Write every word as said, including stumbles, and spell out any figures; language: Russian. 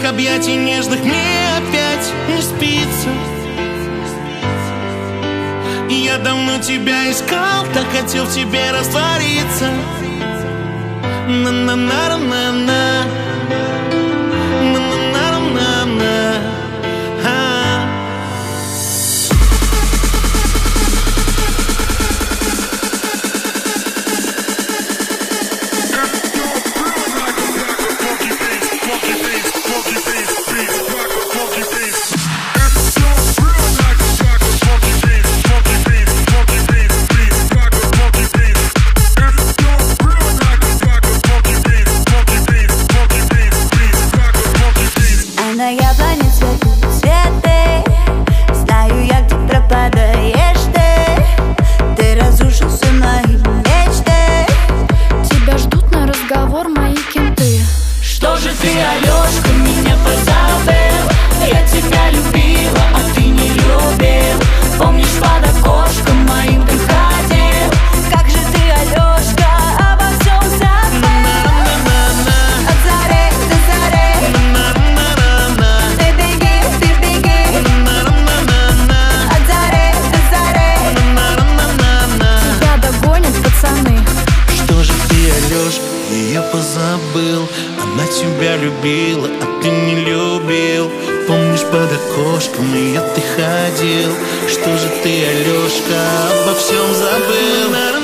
объятий нежных мне опять не спится. И я давно тебя искал, так хотел в тебе раствориться. На-на-на-на-на, на-на-на-на-на. На яблоне цветут цветы, знаю я, где пропадаешь ты. Ты разрушил все мои мечты, тебя ждут на разговор мои кенты. Что же ты, Алёшка, меня позабыл? Я тебя любила, а ты не любил. Помнишь, под окошком моим ты ходил? Как же ты, Алёшка, обо всем забыл? От зари до зари ты беги, ты беги. От зари до зари Тебя догонят пацаны. Что же ты, Алёшка, ее позабыл? Она тебя любила, а ты не любил. Помнишь, под окошком ее ты ходил? Что же ты, Алёшка, обо всем забыл?